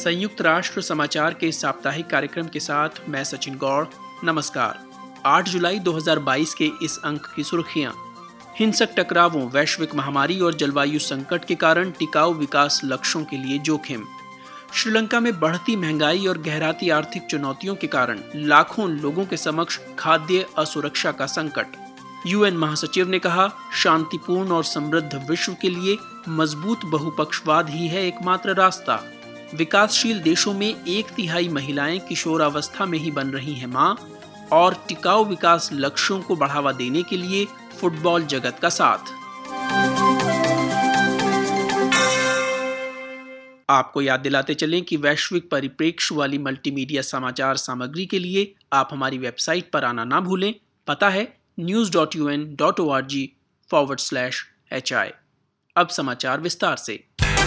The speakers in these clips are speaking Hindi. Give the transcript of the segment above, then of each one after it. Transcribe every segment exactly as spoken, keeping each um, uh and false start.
संयुक्त राष्ट्र समाचार के साप्ताहिक कार्यक्रम के साथ मैं सचिन गौड़। नमस्कार। आठ जुलाई दो हज़ार बाईस के इस अंक की सुर्खियां। हिंसक टकरावों, वैश्विक महामारी और जलवायु संकट के कारण टिकाऊ विकास लक्ष्यों के लिए जोखिम। श्रीलंका में बढ़ती महंगाई और गहराती आर्थिक चुनौतियों के कारण लाखों लोगों के समक्ष खाद्य असुरक्षा का संकट। यूएन महासचिव ने कहा, शांतिपूर्ण और समृद्ध विश्व के लिए मजबूत बहुपक्षवाद ही है एकमात्र रास्ता। विकासशील देशों में एक तिहाई महिलाएं किशोरावस्था में ही बन रही हैं मां, और टिकाऊ विकास लक्ष्यों को बढ़ावा देने के लिए फुटबॉल जगत का साथ। आपको याद दिलाते चलें कि वैश्विक परिप्रेक्ष्य वाली मल्टीमीडिया समाचार सामग्री के लिए आप हमारी वेबसाइट पर आना ना भूलें। पता है news dot U N dot O R G forward slash H I. अब समाचार विस्तार से।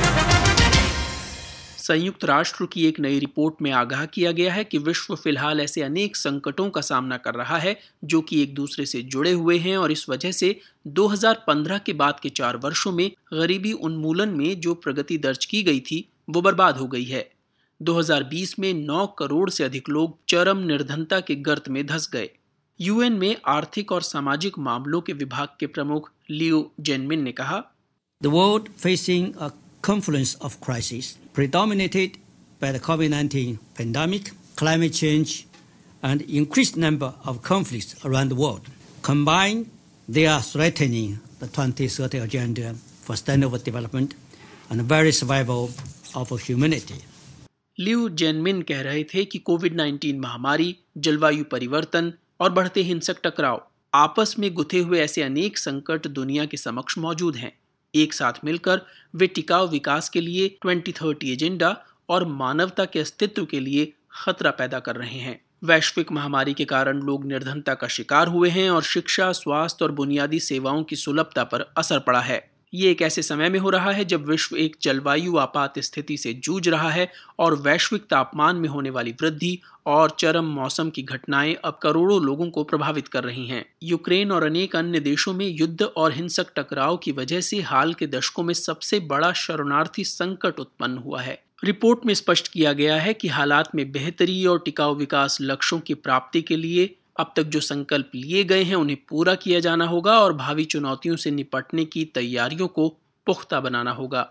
संयुक्त राष्ट्र की एक नई रिपोर्ट में आगाह किया गया है कि विश्व फिलहाल ऐसे अनेक संकटों का सामना कर रहा है जो कि एक दूसरे से जुड़े हुए हैं, और इस वजह से दो हज़ार पंद्रह के बाद के चार वर्षों में गरीबी उन्मूलन में जो प्रगति दर्ज की गई थी वो बर्बाद हो गई है। दो हज़ार बीस में नौ करोड़ से अधिक लोग चरम निर्धनता के गर्त में धंस गए। यूएन में आर्थिक और सामाजिक मामलों के विभाग के प्रमुख लियो जेनमिन ने कहा, The world facing a confluence of crises predominated by the COVID nineteen pandemic, climate change, and increased number of conflicts around the world. Combined, they are threatening the twenty thirty agenda for sustainable development and the very survival of humanity. लियो जेनमिन कह रहे थे कि कोविड नाइन्टीन महामारी, जलवायु परिवर्तन और बढ़ते हिंसक टकराव आपस में गुथे हुए ऐसे अनेक संकट दुनिया के समक्ष मौजूद हैं। एक साथ मिलकर वे टिकाऊ विकास के लिए ट्वेंटी थर्टी एजेंडा और मानवता के अस्तित्व के लिए खतरा पैदा कर रहे हैं। वैश्विक महामारी के कारण लोग निर्धनता का शिकार हुए हैं और शिक्षा, स्वास्थ्य और बुनियादी सेवाओं की सुलभता पर असर पड़ा है। ये एक ऐसे समय में हो रहा है जब विश्व एक जलवायु आपात स्थिति से जूझ रहा है और वैश्विक तापमान में होने वाली वृद्धि और चरम मौसम की घटनाएं अब करोड़ों लोगों को प्रभावित कर रही हैं। यूक्रेन और अनेक अन्य देशों में युद्ध और हिंसक टकराव की वजह से हाल के दशकों में सबसे बड़ा शरणार्थी संकट उत्पन्न हुआ है। रिपोर्ट में स्पष्ट किया गया है कि हालात में बेहतरी और टिकाऊ विकास लक्ष्यों की प्राप्ति के लिए अब तक जो संकल्प लिए गए हैं उन्हें पूरा किया जाना होगा और भावी चुनौतियों से निपटने की तैयारियों को पुख्ता बनाना होगा।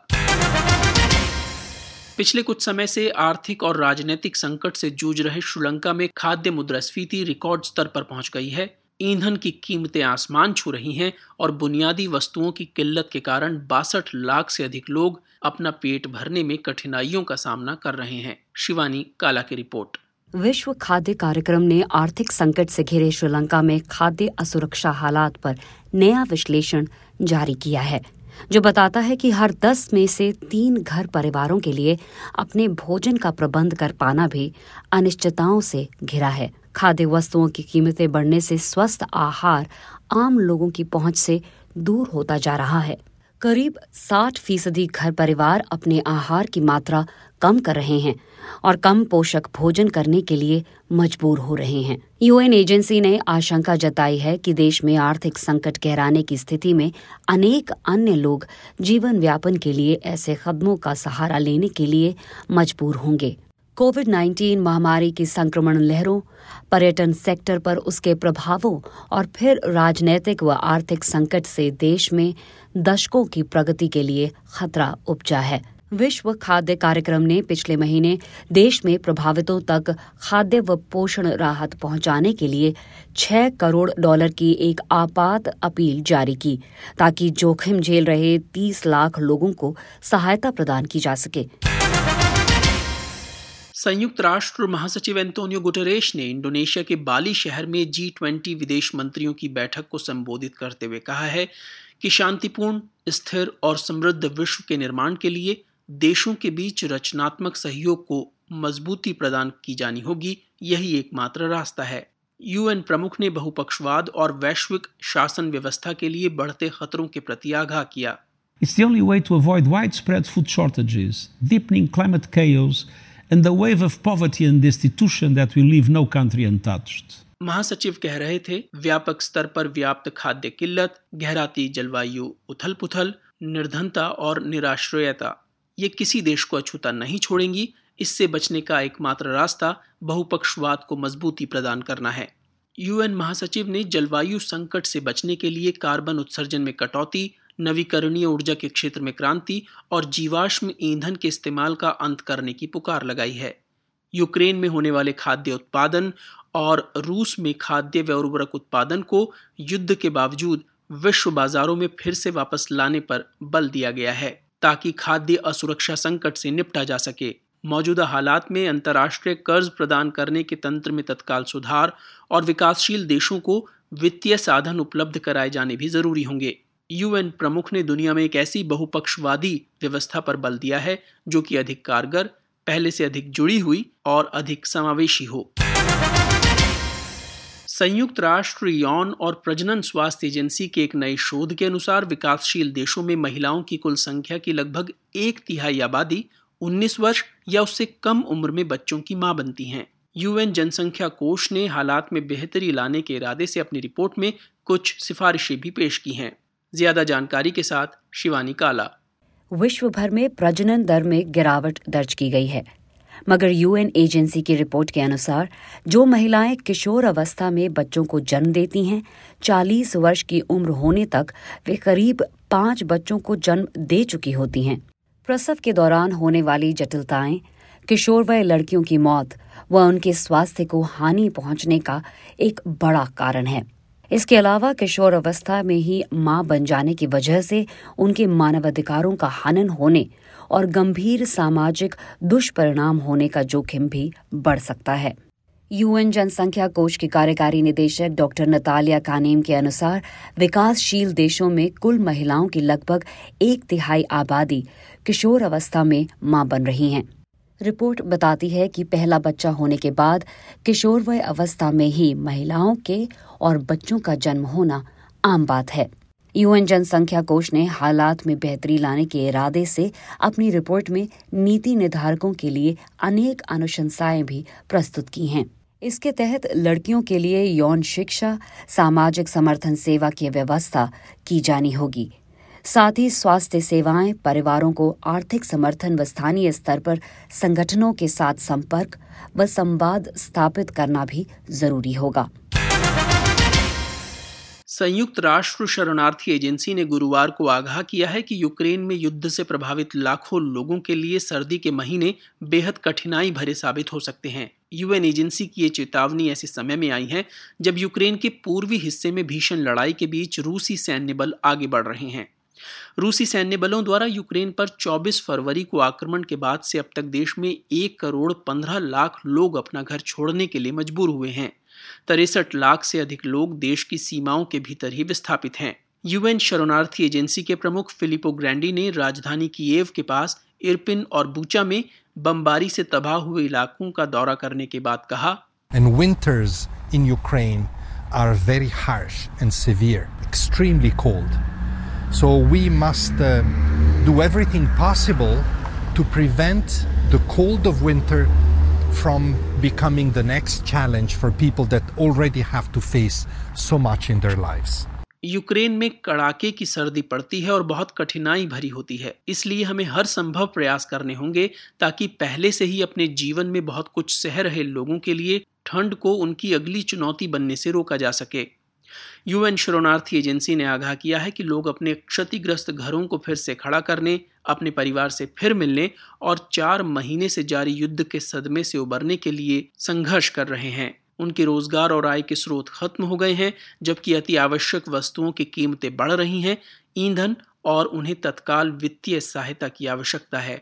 पिछले कुछ समय से आर्थिक और राजनीतिक संकट से जूझ रहे श्रीलंका में खाद्य मुद्रास्फीति रिकॉर्ड स्तर पर पहुंच गई है। ईंधन की कीमतें आसमान छू रही हैं और बुनियादी वस्तुओं की किल्लत के कारण बासठ लाख से अधिक लोग अपना पेट भरने में कठिनाइयों का सामना कर रहे हैं। शिवानी काला की रिपोर्ट। विश्व खाद्य कार्यक्रम ने आर्थिक संकट से घिरे श्रीलंका में खाद्य असुरक्षा हालात पर नया विश्लेषण जारी किया है, जो बताता है कि हर दस में से तीन घर परिवारों के लिए अपने भोजन का प्रबंध कर पाना भी अनिश्चितताओं से घिरा है। खाद्य वस्तुओं की कीमतें बढ़ने से स्वस्थ आहार आम लोगों की पहुंच से दूर होता जा रहा है। करीब साठ फीसदी घर परिवार अपने आहार की मात्रा कम कर रहे हैं और कम पोषक भोजन करने के लिए मजबूर हो रहे हैं। यूएन एजेंसी ने आशंका जताई है कि देश में आर्थिक संकट गहराने की स्थिति में अनेक अन्य लोग जीवन यापन के लिए ऐसे कदमों का सहारा लेने के लिए मजबूर होंगे। कोविड नाइन्टीन महामारी की संक्रमण लहरों, पर्यटन सेक्टर पर उसके प्रभावों और फिर राजनीतिक व आर्थिक संकट से देश में दशकों की प्रगति के लिए खतरा उपजा है। विश्व खाद्य कार्यक्रम ने पिछले महीने देश में प्रभावितों तक खाद्य व पोषण राहत पहुंचाने के लिए छह करोड़ डॉलर की एक आपात अपील जारी की, ताकि जोखिम झेल रहे तीस लाख लोगों को सहायता प्रदान की जा सके। संयुक्त राष्ट्र महासचिव एंटोनियो गुटेरेश ने इंडोनेशिया के बाली शहर में जी ट्वेंटी विदेश मंत्रियों की बैठक को संबोधित करते हुए कहा है कि शांतिपूर्ण, स्थिर और समृद्ध विश्व के निर्माण के लिए देशों के बीच रचनात्मक सहयोग को मजबूती प्रदान की जानी होगी। यही एकमात्र रास्ता है। यूएन प्रमुख ने बहुपक्षवाद और वैश्विक शासन व्यवस्था के लिए बढ़ते खतरों के प्रति आगाह किया। It's the only way to avoid widespread food shortages, deepening climate chaos, and the wave of poverty and destitution that will leave no country untouched. महासचिव कह रहे थे, व्यापक स्तर पर व्याप्त खाद्य किल्लत, गहराती जलवायु उथल-पुथल, निर्धनता और निराश्रयता ये किसी देश को अछूता नहीं छोड़ेंगी। इससे बचने का एकमात्र रास्ता बहुपक्षवाद को मजबूती प्रदान करना है। यूएन महासचिव ने जलवायु संकट से बचने के लिए कार्बन उत्सर्जन में कटौती, नवीकरणीय ऊर्जा के क्षेत्र में क्रांति और जीवाश्म ईंधन के इस्तेमाल का अंत करने की पुकार लगाई है। यूक्रेन में होने वाले खाद्य उत्पादन और रूस में खाद्य व उर्वरक उत्पादन को युद्ध के बावजूद विश्व बाजारों में फिर से वापस लाने पर बल दिया गया है ताकि खाद्य असुरक्षा संकट से निपटा जा सके। मौजूदा हालात में अंतर्राष्ट्रीय कर्ज प्रदान करने के तंत्र में तत्काल सुधार और विकासशील देशों को वित्तीय साधन उपलब्ध कराए जाने भी जरूरी होंगे। यूएन प्रमुख ने दुनिया में एक ऐसी बहुपक्षवादी व्यवस्था पर बल दिया है जो कि अधिक कारगर, पहले से अधिक जुड़ी हुई और अधिक समावेशी हो। संयुक्त राष्ट्र यौन और प्रजनन स्वास्थ्य एजेंसी के एक नए शोध के अनुसार विकासशील देशों में महिलाओं की कुल संख्या की लगभग एक तिहाई आबादी उन्नीस वर्ष या उससे कम उम्र में बच्चों की मां बनती हैं। यूएन जनसंख्या कोष ने हालात में बेहतरी लाने के इरादे से अपनी रिपोर्ट में कुछ सिफारिशें भी पेश की हैं। ज्यादा जानकारी के साथ शिवानी काला। विश्व भर में प्रजनन दर में गिरावट दर्ज की गई है, मगर यूएन एजेंसी की रिपोर्ट के अनुसार जो महिलाएं किशोर अवस्था में बच्चों को जन्म देती हैं, चालीस वर्ष की उम्र होने तक वे करीब पाँच बच्चों को जन्म दे चुकी होती हैं। प्रसव के दौरान होने वाली जटिलताएं, किशोर वय लड़कियों की मौत व उनके स्वास्थ्य को हानि पहुंचने का एक बड़ा कारण है। इसके अलावा किशोर अवस्था में ही मां बन जाने की वजह से उनके मानवाधिकारों का हनन होने और गंभीर सामाजिक दुष्परिणाम होने का जोखिम भी बढ़ सकता है। यूएन जनसंख्या कोष की कार्यकारी निदेशक डॉक्टर नतालिया कानेम के अनुसार विकासशील देशों में कुल महिलाओं की लगभग एक तिहाई आबादी किशोर अवस्था में मां बन रही हैं। रिपोर्ट बताती है कि पहला बच्चा होने के बाद किशोर वय अवस्था में ही महिलाओं के और बच्चों का जन्म होना आम बात है। यूएन जनसंख्या कोष ने हालात में बेहतरी लाने के इरादे से अपनी रिपोर्ट में नीति निर्धारकों के लिए अनेक अनुशंसाएं भी प्रस्तुत की हैं। इसके तहत लड़कियों के लिए यौन शिक्षा, सामाजिक समर्थन सेवा की व्यवस्था की जानी होगी। साथ ही स्वास्थ्य सेवाएं, परिवारों को आर्थिक समर्थन व स्थानीय स्तर पर संगठनों के साथ संपर्क व संवाद स्थापित करना भी जरूरी होगा। संयुक्त राष्ट्र शरणार्थी एजेंसी ने गुरुवार को आगाह किया है कि यूक्रेन में युद्ध से प्रभावित लाखों लोगों के लिए सर्दी के महीने बेहद कठिनाई भरे साबित हो सकते हैं। यूएन एजेंसी की ये चेतावनी ऐसे समय में आई है जब यूक्रेन के पूर्वी हिस्से में भीषण लड़ाई के बीच रूसी सैन्य बल आगे बढ़ रहे हैं। रूसी सैन्य बलों द्वारा यूक्रेन पर चौबीस फरवरी को आक्रमण के बाद से अब तक देश में एक करोड़ पंद्रह लाख लोग अपना घर छोड़ने के लिए मजबूर हुए हैं। तिरसठ लाख से अधिक लोग देश की सीमाओं के भीतर ही विस्थापित हैं। यूएन शरणार्थी एजेंसी के प्रमुख फिलिपो ग्रैंडी ने राजधानी कीव के पास इरपिन और बूचा में बमबारी से तबाह हुए इलाकों का दौरा करने के बाद कहा, And winters in Ukraine are very harsh and severe, extremely cold. So we must uh, do everything possible to prevent the cold of winter from becoming the next challenge for people that already have to face so much in their lives. Ukraine में कड़ाके की सर्दी पड़ती है और बहुत कठिनाई भरी होती है, इसलिए हमें हर संभव प्रयास करने होंगे ताकि पहले से ही अपने जीवन में बहुत कुछ सह रहे लोगों के लिए ठंड को उनकी अगली चुनौती बनने से रोका जा सके। यूएन शरणार्थी एजेंसी ने आगाह किया है कि लोग अपने क्षतिग्रस्त घरों को फिर से खड़ा करने, अपने परिवार से फिर मिलने और चार महीने से जारी युद्ध के सदमे से उबरने के लिए संघर्ष कर रहे हैं। उनके रोजगार और आय के स्रोत खत्म हो गए हैं, जबकि अति आवश्यक वस्तुओं की कीमतें बढ़ रही हैं, ईंधन और उन्हें तत्काल वित्तीय सहायता की आवश्यकता है।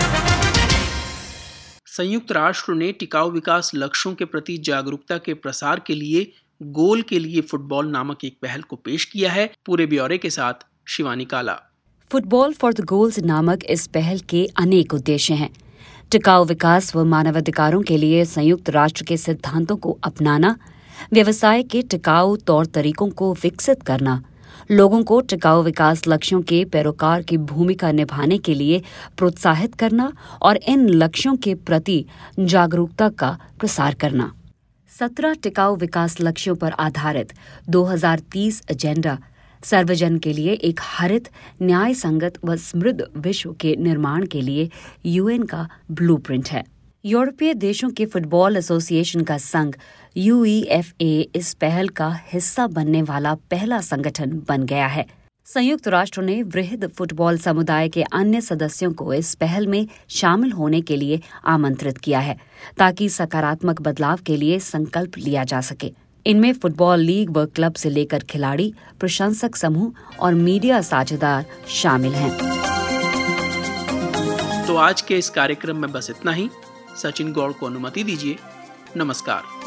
संयुक्त राष्ट्र ने टिकाऊ विकास लक्ष्यों के प्रति जागरूकता के प्रसार के लिए गोल के लिए फुटबॉल नामक एक पहल को पेश किया है। पूरे ब्यौरे के साथ शिवानी काला। फुटबॉल फॉर द गोल्स नामक इस पहल के अनेक उद्देश्य हैं। टिकाऊ विकास व मानवाधिकारों के लिए संयुक्त राष्ट्र के सिद्धांतों को अपनाना, व्यवसाय के टिकाऊ तौर तरीकों को विकसित करना, लोगों को टिकाऊ विकास लक्ष्यों के पैरोकार की भूमिका निभाने के लिए प्रोत्साहित करना और इन लक्ष्यों के प्रति जागरूकता का प्रसार करना। सत्रह टिकाऊ विकास लक्ष्यों पर आधारित दो हज़ार तीस एजेंडा सर्वजन के लिए एक हरित, न्याय संगत व समृद्ध विश्व के निर्माण के लिए यूएन का ब्लूप्रिंट है। यूरोपीय देशों के फुटबॉल एसोसिएशन का संघ यू ई एफ ए इस पहल का हिस्सा बनने वाला पहला संगठन बन गया है। संयुक्त राष्ट्र ने वृहद फुटबॉल समुदाय के अन्य सदस्यों को इस पहल में शामिल होने के लिए आमंत्रित किया है, ताकि सकारात्मक बदलाव के लिए संकल्प लिया जा सके। इनमें फुटबॉल लीग व क्लब से लेकर खिलाड़ी, प्रशंसक समूह और मीडिया साझेदार शामिल हैं। तो आज के इस कार्यक्रम में बस इतना ही। सचिन गौड़ को अनुमति दीजिए। नमस्कार।